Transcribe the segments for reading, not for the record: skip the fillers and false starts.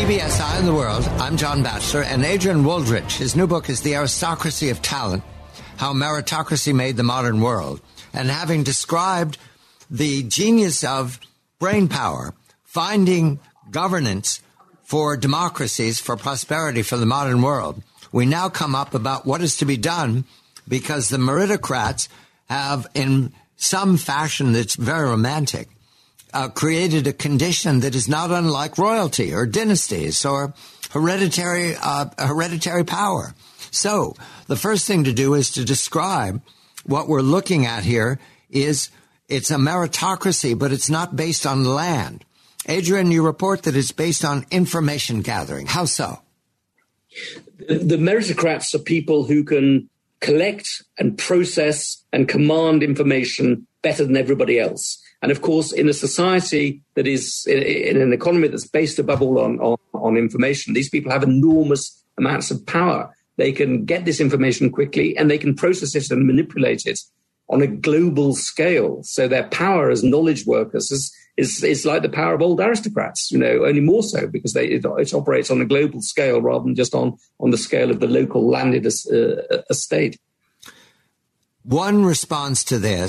CBS Eye on the World. I'm John Batchelor, and Adrian Wooldridge. His new book is The Aristocracy of Talent, How Meritocracy Made the Modern World. And having described the genius of brain power, finding governance for democracies, for prosperity, for the modern world, we now come up about what is to be done because the meritocrats have, in some fashion that's very romantic, created a condition that is not unlike royalty or dynasties or hereditary power. So the first thing to do is to describe what we're looking at here is it's a meritocracy, but it's not based on land. Adrian, you report that it's based on information gathering. How so? The meritocrats are people who can collect and process and command information better than everybody else. And of course, in a society that is in an economy that's based above all on information, these people have enormous amounts of power. They can get this information quickly and they can process it and manipulate it on a global scale. So their power as knowledge workers is like the power of old aristocrats, only more so because it operates on a global scale rather than just on the scale of the local landed estate. One response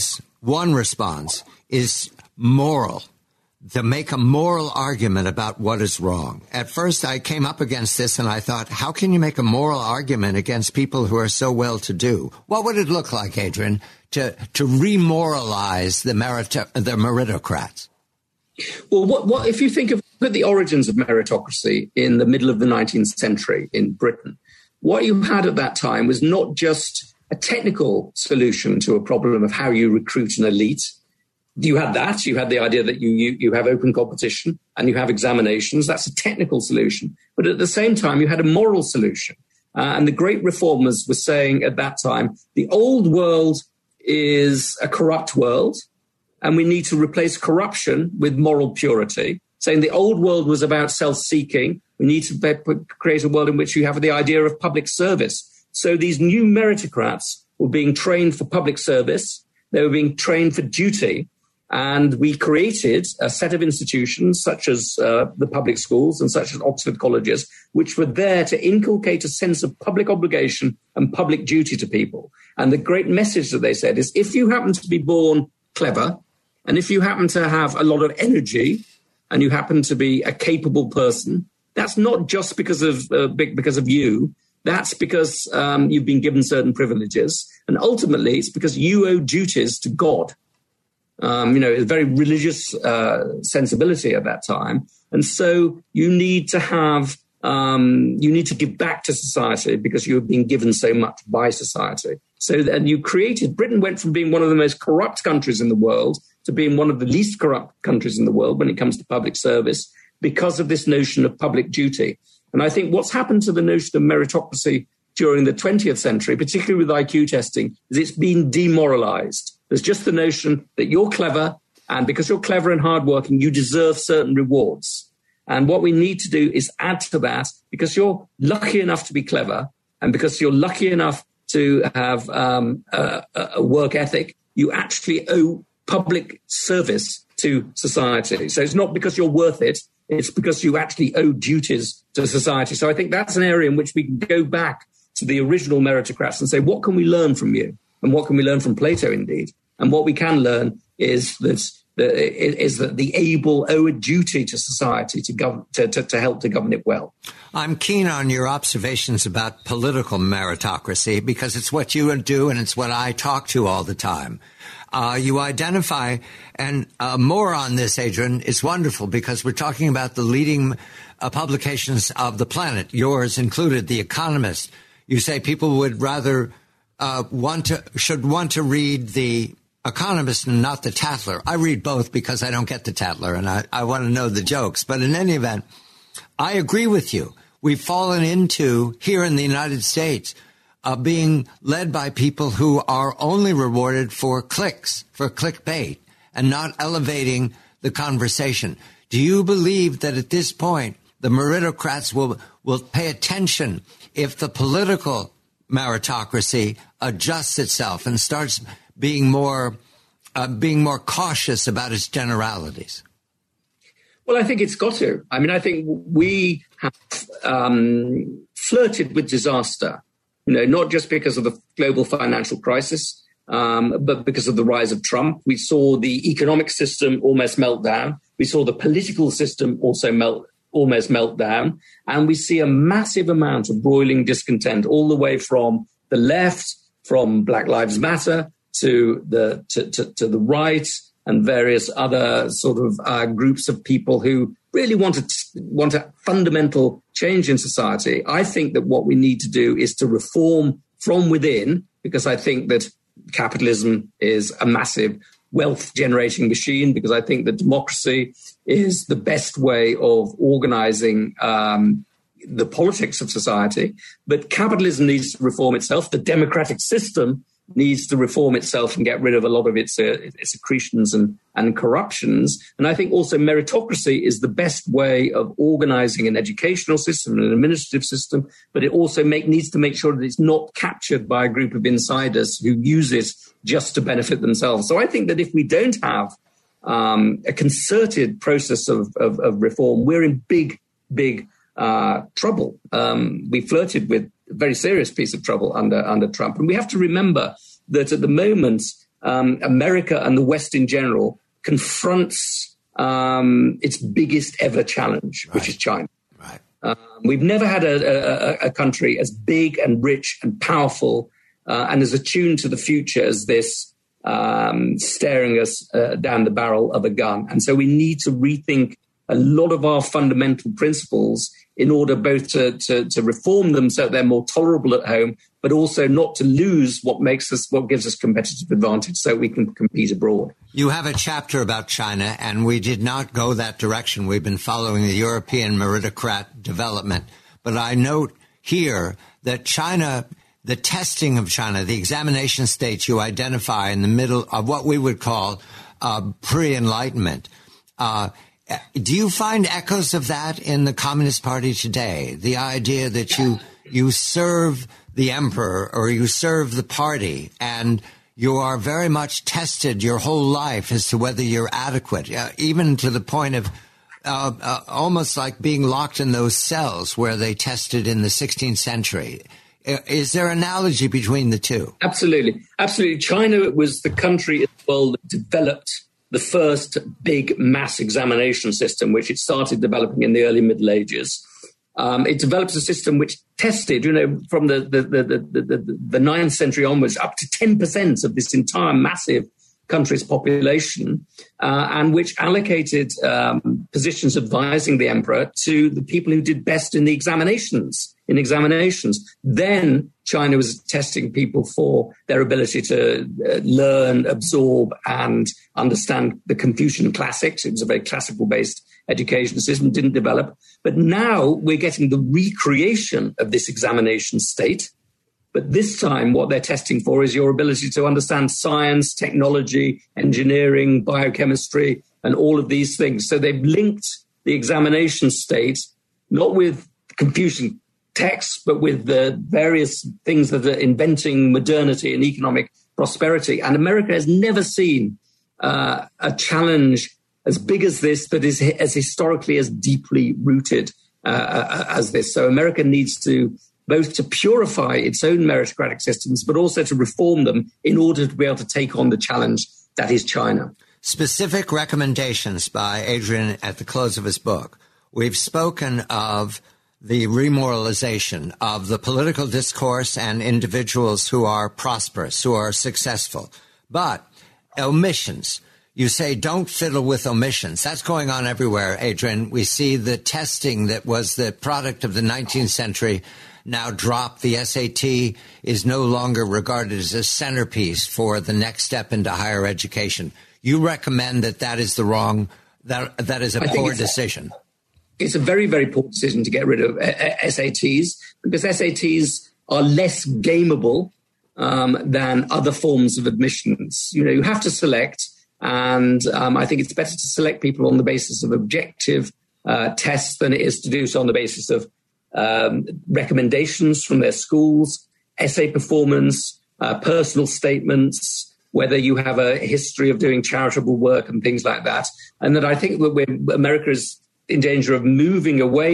is moral, to make a moral argument about what is wrong. At first, I came up against this and I thought, how can you make a moral argument against people who are so well-to-do? What would it look like, Adrian, to remoralize the meritocrats? Well, what if you think of the origins of meritocracy in the middle of the 19th century in Britain, what you had at that time was not just a technical solution to a problem of how you recruit an elite. You had that. You had the idea that you have open competition and you have examinations. That's a technical solution. But at the same time, you had a moral solution. And the great reformers were saying at that time, the old world is a corrupt world, and we need to replace corruption with moral purity. Saying the old world was about self-seeking. We need to create a world in which you have the idea of public service. So these new meritocrats were being trained for public service. They were being trained for duty. And we created a set of institutions such as the public schools and such as Oxford colleges, which were there to inculcate a sense of public obligation and public duty to people. And the great message that they said is if you happen to be born clever and if you happen to have a lot of energy and you happen to be a capable person, that's not just because of you. That's because you've been given certain privileges. And ultimately, it's because you owe duties to God. A very religious sensibility at that time. And so you need to give back to society because you have been given so much by society. So then Britain went from being one of the most corrupt countries in the world to being one of the least corrupt countries in the world when it comes to public service because of this notion of public duty. And I think what's happened to the notion of meritocracy during the 20th century, particularly with IQ testing, is it's been demoralized. There's just the notion that you're clever, and because you're clever and hardworking, you deserve certain rewards. And what we need to do is add to that, because you're lucky enough to be clever, and because you're lucky enough to have a work ethic, you actually owe public service to society. So it's not because you're worth it, it's because you actually owe duties to society. So I think that's an area in which we can go back to the original meritocrats and say, what can we learn from you? And what can we learn from Plato, indeed? And what we can learn is that the able owe a duty to society to help to govern it well. I'm keen on your observations about political meritocracy because it's what you do and it's what I talk to all the time. You identify, and more on this, Adrian, is wonderful because we're talking about the leading publications of the planet, yours included, The Economist. You say people would rather should want to read The Economist and not the Tatler. I read both because I don't get the Tatler and I want to know the jokes. But in any event, I agree with you. We've fallen into, here in the United States, being led by people who are only rewarded for clicks, for clickbait, and not elevating the conversation. Do you believe that at this point the meritocrats will pay attention if the political meritocracy adjusts itself and starts being more cautious about its generalities? Well, I think it's got to. I mean, I think we have flirted with disaster, not just because of the global financial crisis, but because of the rise of Trump. We saw the economic system almost melt down. We saw the political system also almost melt down. And we see a massive amount of broiling discontent all the way from the left, from Black Lives Matter to the right and various other sort of groups of people who really want a fundamental change in society. I think that what we need to do is to reform from within, because I think that capitalism is a massive wealth generating machine, because I think that democracy is the best way of organizing the politics of society. But capitalism needs to reform itself. The democratic system needs to reform itself and get rid of a lot of its accretions and corruptions. And I think also meritocracy is the best way of organizing an educational system and an administrative system, but it also needs to make sure that it's not captured by a group of insiders who use it just to benefit themselves. So I think that if we don't have a concerted process of reform, we're in big trouble. We flirted with a very serious piece of trouble under Trump. And we have to remember that at the moment, America and the West in general confronts its biggest ever challenge, which is China. Right. We've never had a country as big and rich and powerful and as attuned to the future as this, staring us down the barrel of a gun. And so we need to rethink a lot of our fundamental principles in order both to reform them so they're more tolerable at home, but also not to lose what gives us competitive advantage so we can compete abroad. You have a chapter about China, and we did not go that direction. We've been following the European meritocrat development. But I note here that China, the testing of China, the examination states you identify in the middle of what we would call pre-Enlightenment. Do you find echoes of that in the Communist Party today? The idea that you serve the emperor or you serve the party and you are very much tested your whole life as to whether you're adequate, even to the point of almost like being locked in those cells where they tested in the 16th century. Is there an analogy between the two? Absolutely. Absolutely. China was the country in the world that developed the first big mass examination system, which it started developing in the early Middle Ages. It developed a system which tested, from the 9th century onwards, up to 10% of this entire massive country's population, and which allocated positions advising the emperor to the people who did best in the examinations. Then China was testing people for their ability to learn, absorb, and understand the Confucian classics. It was a very classical-based education system, didn't develop. But now we're getting the recreation of this examination state. But this time, what they're testing for is your ability to understand science, technology, engineering, biochemistry, and all of these things. So they've linked the examination state, not with Confucian texts, but with the various things that are inventing modernity and economic prosperity. And America has never seen a challenge as big as this, but is as historically as deeply rooted as this. So America needs to both to purify its own meritocratic systems, but also to reform them in order to be able to take on the challenge that is China. Specific recommendations by Adrian at the close of his book. We've spoken of the remoralization of the political discourse and individuals who are prosperous, who are successful. But omissions. You say don't fiddle with omissions. That's going on everywhere, Adrian. We see the testing that was the product of the 19th century now dropped. The SAT is no longer regarded as a centerpiece for the next step into higher education. You recommend that is the wrong, that is a poor decision. It's a very, very poor decision to get rid of SATs, because SATs are less gameable than other forms of admissions. You have to select, and I think it's better to select people on the basis of objective tests than it is to do so on the basis of recommendations from their schools, essay performance, personal statements, whether you have a history of doing charitable work and things like that. And that I think that America is in danger of moving away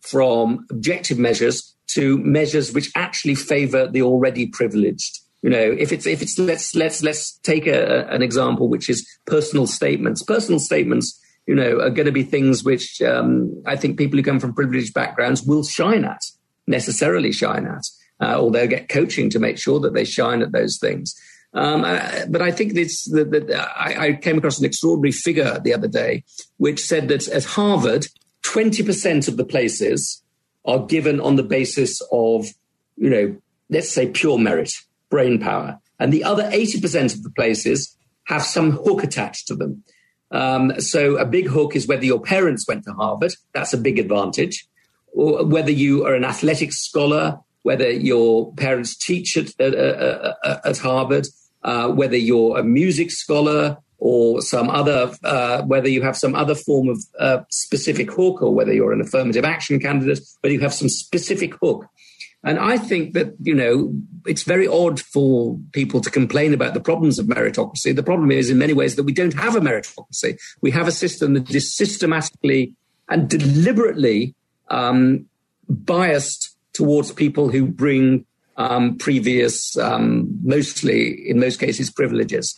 from objective measures to measures which actually favor the already privileged. If it's let's take an example, which is personal statements. Personal statements, are going to be things which I think people who come from privileged backgrounds will necessarily shine at, or they'll get coaching to make sure that they shine at those things. But I think I came across an extraordinary figure the other day, which said that at Harvard, 20% of the places are given on the basis of, let's say pure merit, brain power. And the other 80% of the places have some hook attached to them. So a big hook is whether your parents went to Harvard. That's a big advantage. Or whether you are an athletics scholar, whether your parents teach at Harvard, whether you're a music scholar or some other, whether you have some other form of specific hook, or whether you're an affirmative action candidate, whether you have some specific hook. And I think that, it's very odd for people to complain about the problems of meritocracy. The problem is in many ways that we don't have a meritocracy. We have a system that is systematically and deliberately biased towards people who bring previous, mostly, in most cases, privileges.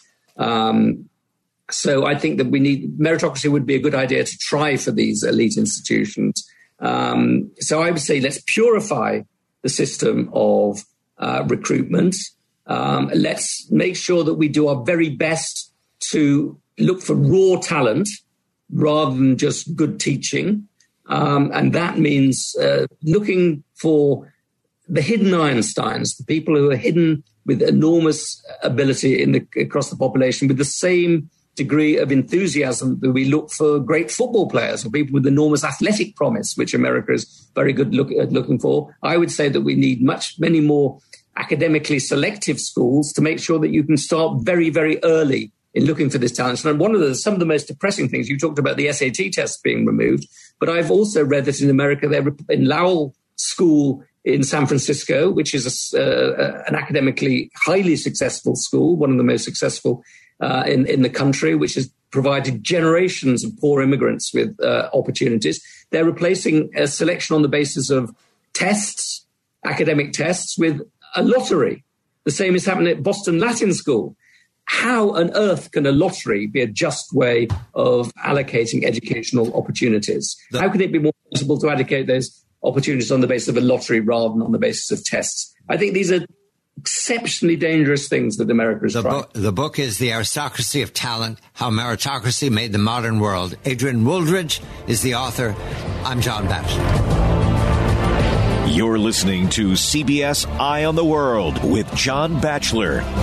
So I think that meritocracy would be a good idea to try for these elite institutions. So I would say let's purify the system of recruitment. Let's make sure that we do our very best to look for raw talent rather than just good teaching. And that means looking for the hidden Einsteins, the people who are hidden with enormous ability across the population, with the same degree of enthusiasm that we look for great football players or people with enormous athletic promise, which America is very good at looking for. I would say that we need many more academically selective schools to make sure that you can start very, very early in looking for this talent. And some of the most depressing things, you talked about the SAT tests being removed, but I've also read that in America, in Lowell School in San Francisco, which is an academically highly successful school, one of the most successful in the country, which has provided generations of poor immigrants with opportunities. They're replacing a selection on the basis of tests, academic tests, with a lottery. The same is happening at Boston Latin School. How on earth can a lottery be a just way of allocating educational opportunities? How can it be more possible to allocate those opportunities on the basis of a lottery rather than on the basis of tests? I think these are exceptionally dangerous things that America is trying. The book is The Aristocracy of Talent, How Meritocracy Made the Modern World. Adrian Wooldridge is the author. I'm John Batchelor. You're listening to CBS Eye on the World with John Batchelor.